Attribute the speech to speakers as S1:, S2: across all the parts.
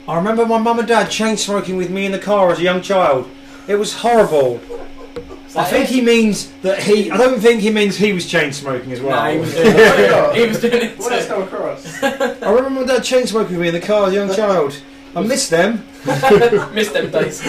S1: I remember my mum and dad chain smoking with me in the car as a young child. It was horrible. I think he means that he. I don't think he means he was chain smoking as well.
S2: No, he was doing it. He was doing it.
S3: What else come across?
S1: I remember my dad chain smoking with me in the car as a young child. I miss them.
S2: Miss them days.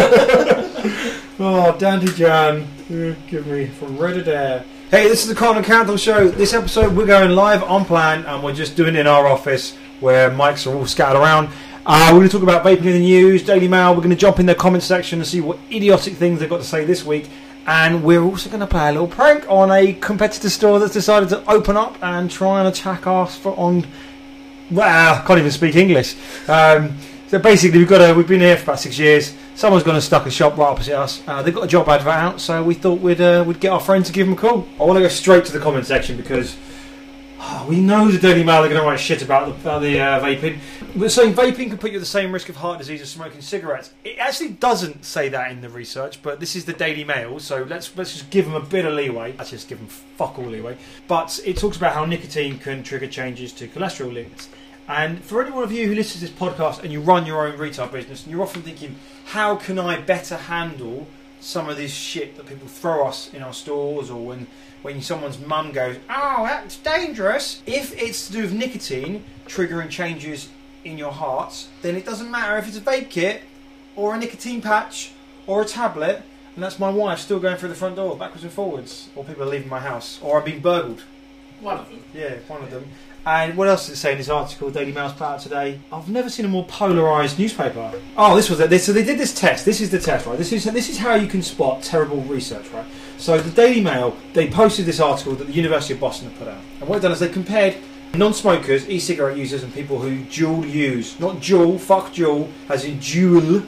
S1: Oh, Dandy Jan, give me from Reddit Air. Hey, this is the Carlton Canthal Show. This episode we're going live on plan, and we're just doing it in our office where mics are all scattered around. We're going to talk about vaping in the news, Daily Mail. We're going to jump in their comment section and see what idiotic things they've got to say this week. And we're also going to play a little prank on a competitor store that's decided to open up and try and attack us on. Well, I can't even speak English. So basically, we've been here for about 6 years. Someone's gone and stuck a shop right opposite us. They've got a job advert out, so we thought we'd get our friend to give them a call. I want to go straight to the comment section because we know the Daily Mail are going to write shit about the vaping. We're saying vaping can put you at the same risk of heart disease as smoking cigarettes. It actually doesn't say that in the research, but this is the Daily Mail, so let's just give them a bit of leeway. Actually, just give them fuck all leeway. But it talks about how nicotine can trigger changes to cholesterol limits. And for any one of you who listens to this podcast and you run your own retail business, and you're often thinking, how can I better handle some of this shit that people throw us in our stores, or when someone's mum goes, oh, that's dangerous. If it's to do with nicotine triggering changes in your heart, then it doesn't matter if it's a vape kit or a nicotine patch or a tablet. And that's my wife still going through the front door backwards and forwards, or people are leaving my house, or I'm being burgled.
S2: One of them.
S1: Yeah, one of them. And what else does it say in this article Daily Mail's put out today? I've never seen a more polarised newspaper. Oh, this was it. So they did this test. This is the test, right? This is how you can spot terrible research, right? So the Daily Mail, they posted this article that the University of Boston have put out. And what they've done is they compared non-smokers, e-cigarette users, and people who dual use. Not dual, fuck dual, as in dual,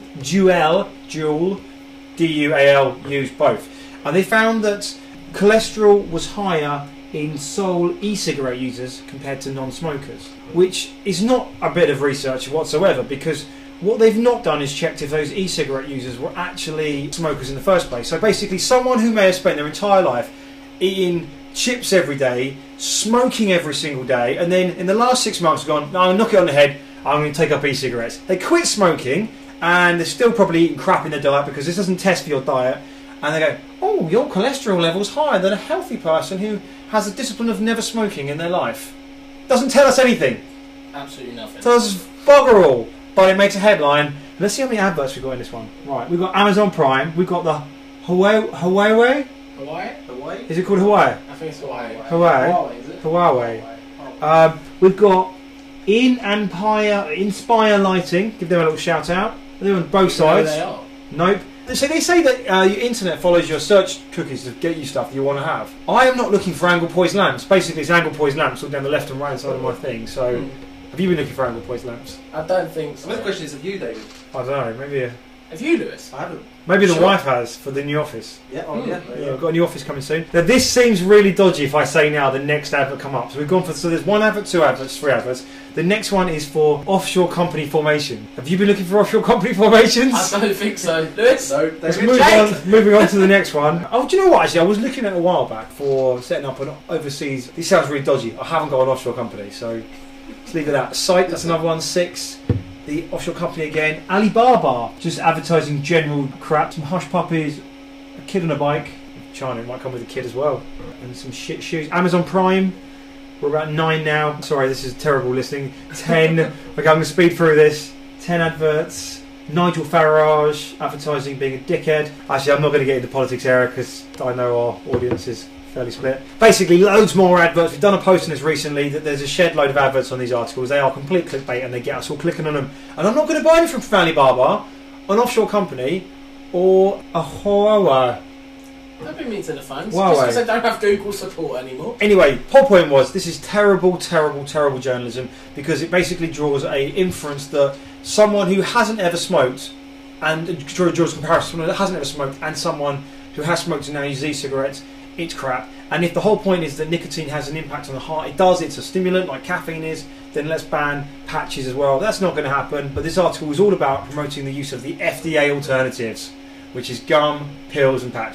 S1: D-U-A-L, use both. And they found that cholesterol was higher in sole e-cigarette users compared to non-smokers, which is not a bit of research whatsoever, because what they've not done is checked if those e-cigarette users were actually smokers in the first place. So basically, someone who may have spent their entire life eating chips every day, smoking every single day, and then in the last 6 months gone, no, I'll knock it on the head, I'm going to take up e-cigarettes. They quit smoking, and they're still probably eating crap in their diet because this doesn't test for your diet, and they go, oh, your cholesterol level's higher than a healthy person who has the discipline of never smoking in their life. Doesn't tell us anything.
S2: Absolutely nothing.
S1: Tells us bugger all. But it makes a headline. Let's see how many adverts we've got in this one. Right, we've got Amazon Prime. We've got the Huawei.
S2: Hawaii?
S1: Is it called Huawei?
S2: I think it's Hawaii.
S1: Huawei.
S2: Is it?
S1: Huawei. We've got Inspire Lighting. Give them a little shout out. They're on both sides.
S2: They are.
S1: Nope. So they say that your internet follows your search cookies to get you stuff you want to have. I am not looking for angle poised lamps. Basically, it's angle poised lamps all down the left and right side of my thing. So, have you been looking for angle poised lamps?
S2: I don't think so.
S3: The question is, have you, David?
S1: I don't know. Maybe.
S2: Have you, Lewis?
S3: I haven't.
S1: Maybe the
S2: Sure.
S1: wife has for the new office.
S3: Yeah,
S1: Yeah, we've got a new office coming soon. Now, this seems really dodgy if I say now the next advert come up. So we've gone for, so there's one advert, two adverts, three adverts. The next one is for offshore company formation. Have you been looking for offshore company formations?
S2: I don't think so. Lewis?
S3: So,
S1: Let's
S3: David.
S1: moving on to the next one. Oh, do you know what, actually? I was looking at a while back for setting up an overseas... This sounds really dodgy. I haven't got an offshore company, so let's leave it at that. Site, that's another one. 6. The offshore company again. Alibaba, just advertising general crap. Some hush puppies, a kid on a bike. China might come with a kid as well. And some shit shoes. Amazon Prime. We're about 9 now. Sorry, this is terrible listening. 10. Okay, I'm going to speed through this. 10 adverts. Nigel Farage advertising being a dickhead. Actually, I'm not going to get into the politics area because I know our audience is fairly split. Basically, loads more adverts. We've done a post on this recently that there's a shed load of adverts on these articles. They are complete clickbait and they get us all clicking on them. And I'm not going to buy anything from Alibaba, an offshore company, or a Huawei.
S2: Don't be mean to the fans.
S1: Huawei.
S2: Just because they don't have Google support anymore.
S1: Anyway, whole point was this is terrible, terrible, terrible journalism because it basically draws a inference that someone who hasn't ever smoked and draws a comparison, someone that hasn't ever smoked and someone who has smoked and now uses e-cigarettes, it's crap. And if the whole point is that nicotine has an impact on the heart, it does, it's a stimulant like caffeine is, then let's ban patches as well. That's not going to happen, but this article was all about promoting the use of the FDA alternatives, which is gum, pills and patches.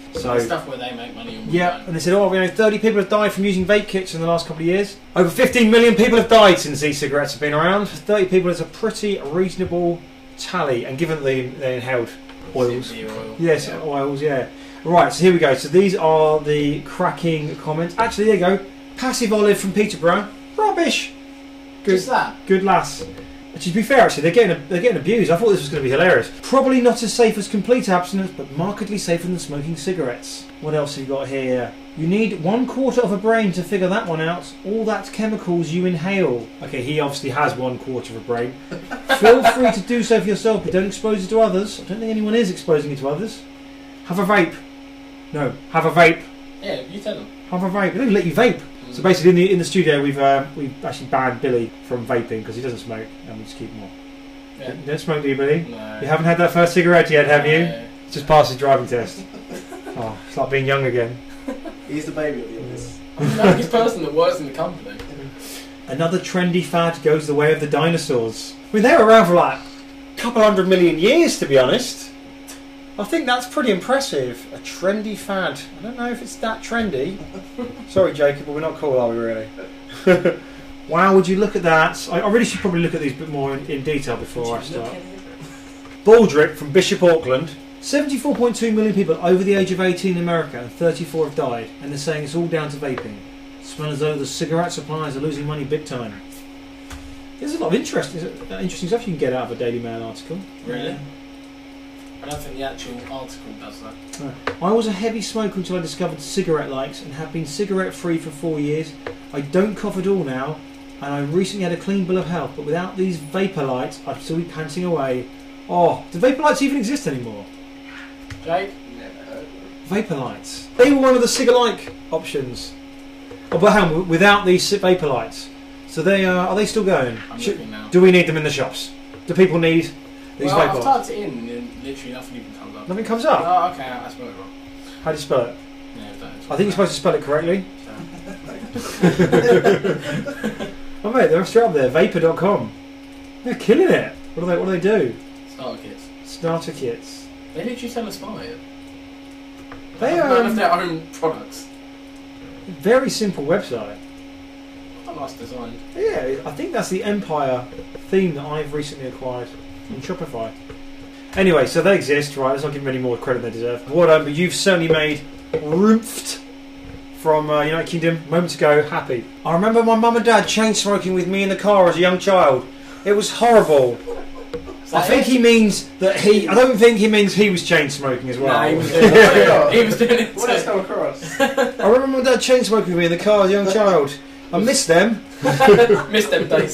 S1: So
S2: stuff where they make money. And we
S1: yeah,
S2: don't.
S1: and they said, 30 people have died from using vape kits in the last couple of years. Over 15 million people have died since e-cigarettes have been around. 30 people is a pretty reasonable tally, and given that they inhaled oils.
S2: CBD oil.
S1: Yes,
S2: Yeah.
S1: oils, yeah. Right, so here we go. So these are the cracking comments. Actually, there you go. Passive Olive from Peterborough. Rubbish. Good,
S2: Just that.
S1: good lass. To be fair, actually, they're getting abused. I thought this was going to be hilarious. Probably not as safe as complete abstinence, but markedly safer than smoking cigarettes. What else have you got here? You need 1/4 of a brain to figure that one out. All that chemicals you inhale. Okay, he obviously has 1/4 of a brain. Feel free to do so for yourself, but don't expose it to others. I don't think anyone is exposing it to others. Have a vape. No, have a vape.
S2: Yeah, you tell them.
S1: Have a vape. They don't even let you vape. So basically, in the studio, we've actually banned Billy from vaping because he doesn't smoke, and we just keep him off.
S2: Yeah.
S1: You don't smoke, do you, Billy?
S2: No.
S1: You haven't had that first cigarette yet, have you?
S2: No.
S1: Just passed his driving test. Oh, it's like being young again.
S3: He's the baby of the office.
S2: I'm the youngest person that works in the company.
S1: Another trendy fad goes the way of the dinosaurs. I mean, they were around for like a couple 100 million years, to be honest. I think that's pretty impressive. A trendy fad. I don't know if it's that trendy. Sorry, Jacob, but we're not cool, are we, really? Wow, would you look at that? I really should probably look at these a bit more in detail before I start. Ball drip from Bishop Auckland. 74.2 million people over the age of 18 in America, and 34 have died. And they're saying it's all down to vaping. Smell as though the cigarette suppliers are losing money big time. There's a lot of interesting stuff you can get out of a Daily Mail article.
S2: Really? I don't think the actual article does that.
S1: I was a heavy smoker until I discovered cigarette likes and have been cigarette free for 4 years. I don't cough at all now, and I recently had a clean bill of health, but without these vapor lights I'd still be panting away. Oh, do vapor lights even exist anymore?
S2: Jake?
S3: Never heard of him.
S1: Vapor lights. They were one of the cigar-like options. Oh, but hang on, without these vapor lights. So they are they still going?
S2: I'm looking now.
S1: Do we need them in the shops? Do people need these
S2: Well,
S1: vapor
S2: I've
S1: lights?
S2: typed it in and literally nothing even comes up.
S1: Nothing comes up.
S2: Oh, okay, I spelled it wrong.
S1: How do you spell it?
S2: Yeah,
S1: I think you're supposed to spell it correctly.
S2: to.
S1: Oh mate, they're straight up there. Vapor.com. They're killing it. What do they do?
S2: Starter kits.
S1: Starter kits.
S2: They literally sell a Spire.
S1: They
S2: None
S1: are
S2: of their own products.
S1: very simple website.
S2: Quite nice design.
S1: Yeah, I think that's the Empire theme that I've recently acquired from Shopify. Anyway, so they exist, right? Let's not give them any more credit than they deserve. Well done, but you've certainly made Rumpft from United Kingdom moments ago happy. I remember my mum and dad chain smoking with me in the car as a young child. It was horrible. I think he means that he. I don't think he means he was chain smoking as well.
S2: Nah, he was doing it. He was doing it
S3: What else
S2: too.
S3: come across?
S1: I remember my dad chain smoking with me in the car as a young child. I miss them.
S2: Missed them days.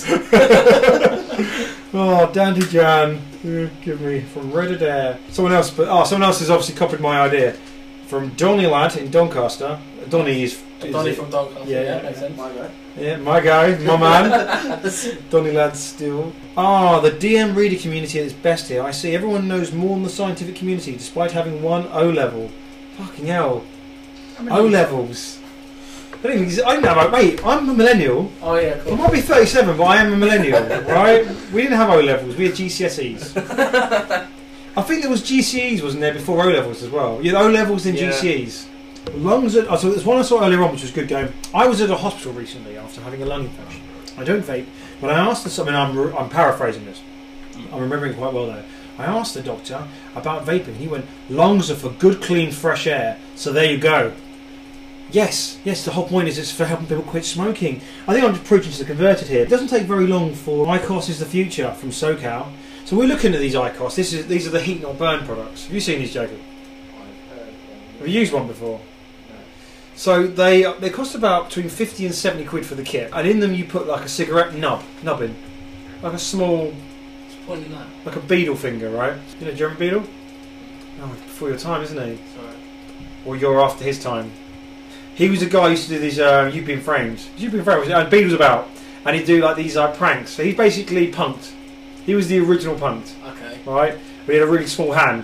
S1: Oh, Dandy Jan, give me from Reddit Air. Someone else has obviously copied my idea from Donny Lad in Doncaster. Donny is
S2: Donny from Doncaster.
S1: Yeah,
S2: Yeah,
S1: yeah.
S2: makes sense.
S3: My guy.
S1: yeah, my guy, my man. Donny Lad still. The DM reader community at its best here. I see everyone knows more than the scientific community, despite having one O level. Fucking hell, O levels. I don't know, mate. I'm a millennial.
S2: Oh yeah,
S1: I
S2: cool.
S1: might be 37, but I am a millennial, right? We didn't have O levels. We had GCSEs. I think there was GCEs, wasn't there, before O levels as well? Yeah, O levels then
S3: Yeah.
S1: GCEs. So there's one I saw earlier on, which was good going. I was at a hospital recently after having a lung infection. I don't vape, but I asked the. I mean, I'm paraphrasing this. I'm remembering quite well though. I asked the doctor about vaping. He went, lungs are for good, clean, fresh air. So there you go. Yes, the whole point is it's for helping people quit smoking. I think I'm just preaching to the converted here. It doesn't take very long for IQOS is the future from SoCal. So we're looking at these IQOS. These are the heat not burn products. Have you seen these, Jacob?
S3: I've heard
S1: Have you used one before?
S3: No.
S1: So they cost about between 50 and 70 quid for the kit, and in them you put like a cigarette nubbin, like a small,
S2: What's the point in that?
S1: like a beetle finger, right? You know German beetle? Oh, before your time, isn't he?
S2: Sorry.
S1: Or you're after his time. He was a guy who used to do these You've Been Framed. You've Been Framed, and Beatles about, and he'd do like these pranks. So he's basically punked. He was the original punked,
S2: Okay.
S1: right? But he had a really small hand.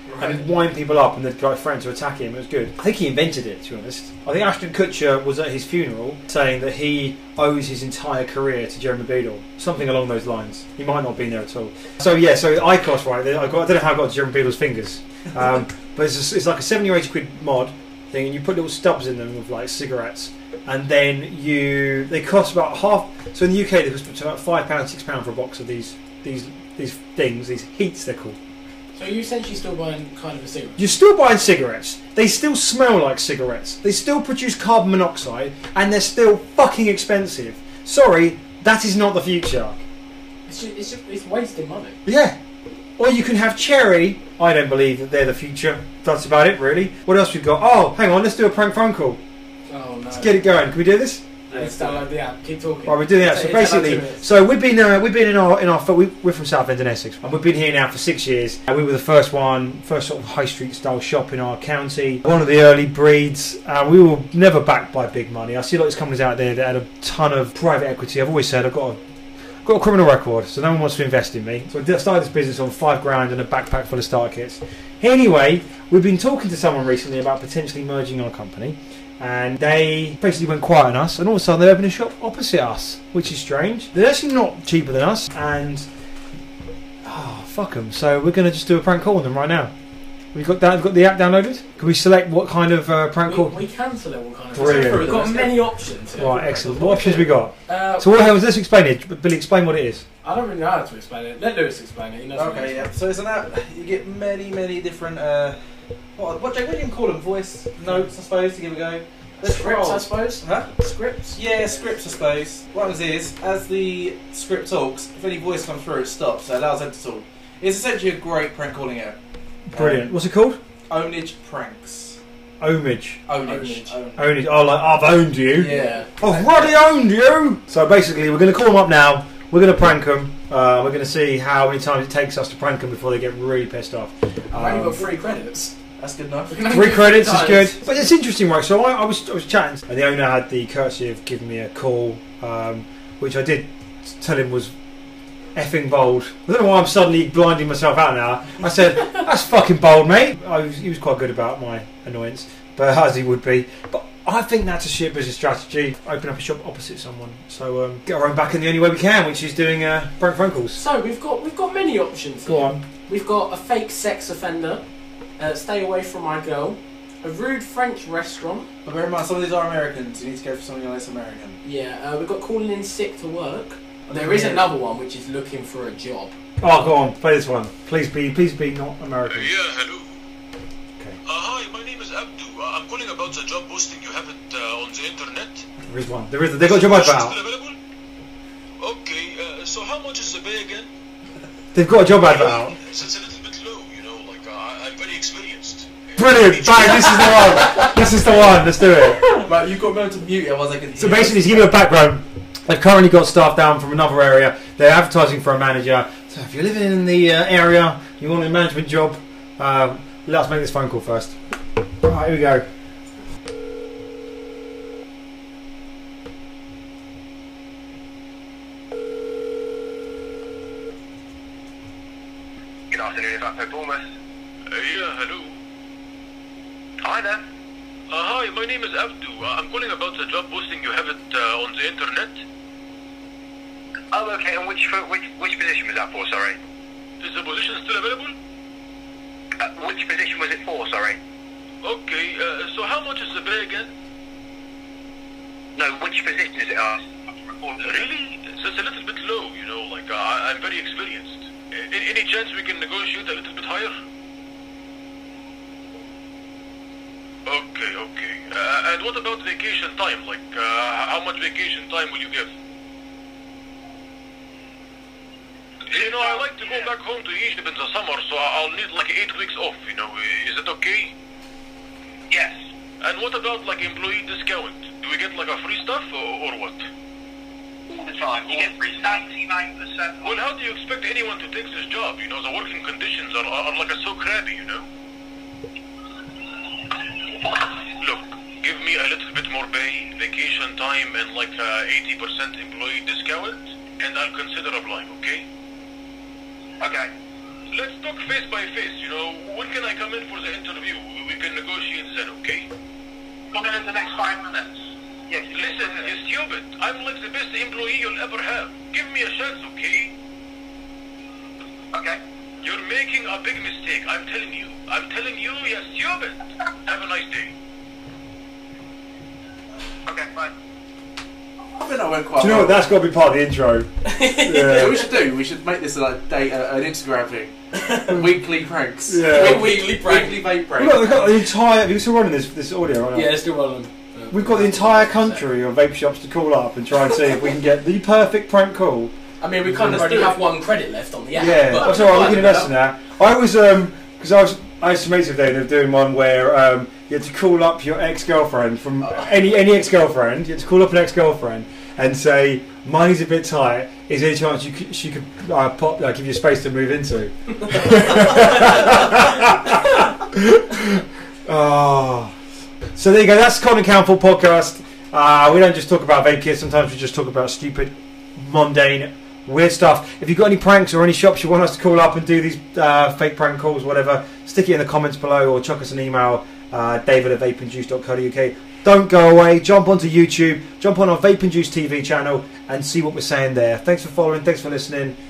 S2: Right.
S1: and he'd wind people up, and they'd like friends to attack him. It was good. I think he invented it, to be honest. I think Ashton Kutcher was at his funeral saying that he owes his entire career to Jeremy Beadle, something along those lines. He might not have been there at all. So yeah, so ICOS, right? I don't know how I got to Jeremy Beadle's fingers, but it's like a 70 or 80 quid mod thing, and you put little stubs in them with like cigarettes, and then they cost about half. So in the UK, they cost about £5, £6 for a box of these things, these heats they're called.
S2: So you're essentially still buying kind of a cigarette?
S1: You're still buying cigarettes. They still smell like cigarettes. They still produce carbon monoxide, and they're still fucking expensive. Sorry, that is not the future.
S2: It's wasting money.
S1: Yeah. Or you can have cherry. I don't believe that they're the future. That's about it, really. What else we've got? Oh, hang on. Let's do a prank phone call.
S2: Oh no.
S1: Let's get it going. Can we do this?
S2: Let's download the app. Keep talking.
S1: Right, we're doing that. So basically, we've been we're from Southend in Essex, and we've been here now for 6 years. And we were the first sort of high street style shop in our county. One of the early breeds. We were never backed by big money. I see a lot of these companies out there that had a ton of private equity. I've always said I've got a criminal record, so no one wants to invest in me. So I started this business on £5,000 and a backpack full of starter kits. Anyway, we've been talking to someone recently about potentially merging our company. And they basically went quiet on us, and all of a sudden they opened a shop opposite us, which is strange. They're actually not cheaper than us, and fuck them. So we're going to just do a prank call on them right now. We've got the app downloaded. Can we select what kind of prank call?
S2: We can select what kind of.
S1: Brilliant.
S2: We've got many options here.
S1: Right, excellent. What options we got? So what happens? Let's explain it. Billy, explain what it is.
S2: I don't really know how to explain it. Let Lewis explain it. He knows.
S3: Okay, yeah. So it's an app. You get many different. What do you call them? Voice notes, I suppose, to give a go.
S2: Scripts, I suppose.
S3: Huh?
S2: Scripts.
S3: Yeah, scripts, I suppose. What happens is, as the script talks, if any voice comes through, it stops. So it allows them to talk. It's essentially a great prank calling app.
S1: Brilliant. What's it called?
S3: Ownage Pranks.
S1: Ownage.
S3: Ownage.
S1: Oh, like I've owned you.
S3: Yeah.
S1: I've bloody owned you. So basically, we're going to call them up now. We're going to prank them. We're going to see how many times it takes us to prank them before they get really pissed off.
S2: I've only got 3 credits.
S3: That's good enough.
S1: 3 credits is good. But it's interesting, right? So I was chatting, and the owner had the courtesy of giving me a call, which I did tell him was effing bold. I don't know why I'm suddenly blinding myself out now. I said, that's fucking bold, mate. He was quite good about my annoyance, but as he would be. But I think that's a shit business strategy. Open up a shop opposite someone. So get our own back in the only way we can, which is doing prank phone calls.
S2: So we've got many options.
S1: Go on.
S2: We've got a fake sex offender. Stay away from my girl. A rude French restaurant.
S3: But bear in mind, some of these are Americans. You need to go for something less American.
S2: Yeah, we've got calling in sick to work. There is another one which is looking for a job.
S1: Oh, go on, play this one. Please be not American.
S4: Yeah, hello.
S1: Okay.
S4: Hi, my name is Abdu. I'm calling about the job posting you have it on the internet.
S1: There is one. There is. They got a job advert out.
S4: Still available? Okay, so how much is the pay again?
S1: They've got a job advert out.
S4: It's a little bit low, you know, like I'm very experienced.
S1: Brilliant! Bang! This is the one. This is the one. Let's do it.
S3: Right, you've got to mute, otherwise I can.
S1: So basically, to give you a background, they've currently got staff down from another area. They're advertising for a manager. So if you're living in the area, you want a management job, let us make this phone call first. Right, here we go.
S5: Good afternoon, if that's Bournemouth.
S4: Yeah, hello.
S5: Hi there.
S4: Hi, my name is Abdu. I'm calling about the job posting you have it on the internet.
S5: Oh, okay. And which position was that for? Sorry.
S4: Is the position still available?
S5: Which position was it for? Sorry.
S4: Okay, so how much is the pay again?
S5: No, which position is it?
S4: Really? It's a little bit low, you know, like I'm very experienced. Any chance we can negotiate a little bit higher? Okay. And what about vacation time? Like, how much vacation time will you give? You know, I like to go back home to Egypt in the summer, so I'll need like 8 weeks off, you know. Is it okay?
S5: Yes.
S4: And what about like employee discount? Do we get like a free stuff or what?
S5: All the time. You get free 99%.
S4: Well, how do you expect anyone to take this job? You know, the working conditions are like so crappy, you know. Look, give me a little bit more pay, vacation time, and like 80% employee discount, and I'll consider applying, okay?
S5: Okay.
S4: let's talk face by face, you know. When can I come in for the interview? We can negotiate then, okay?
S5: Come in the next 5 minutes. Yes.
S4: Listen, you stupid. I'm like the best employee you'll ever have. Give me a chance, okay?
S5: Okay.
S4: You're making a big mistake. I'm telling you. I'm telling you, you're stupid. Have a nice day.
S5: Okay, bye.
S3: I think that went quite
S1: Do you know
S3: well.
S1: what? That's got to be part of the intro.
S3: Yeah, we should do. We should make this like an Instagram thing. Weekly pranks.
S1: Yeah.
S2: Weekly prank.
S3: Weekly vape prank.
S1: We've got the entire. Are you still running this audio right now?
S2: Yeah, still rolling.
S1: We've got the entire country of vape shops to call up and try and see if we can get the perfect prank call.
S2: I mean, we kind of
S3: Let's
S2: already
S3: do it.
S2: have one credit left on the app.
S1: Yeah,
S2: but
S1: that's alright. We can invest in that. I was because I used to mates today. They were doing one where you had to call up your ex-girlfriend from any ex-girlfriend. You had to call up an ex-girlfriend and say, "Money's a bit tight. Is there any chance she could give you space to move into?" Oh. So there you go. That's the Colin Countful podcast. We don't just talk about vape kits. Sometimes we just talk about stupid, mundane, weird stuff. If you've got any pranks or any shops you want us to call up and do these fake prank calls, whatever, stick it in the comments below or chuck us an email, david@vapeandjuice.co.uk. Don't go away. Jump onto YouTube. Jump on our Vape and Juice TV channel and see what we're saying there. Thanks for following. Thanks for listening.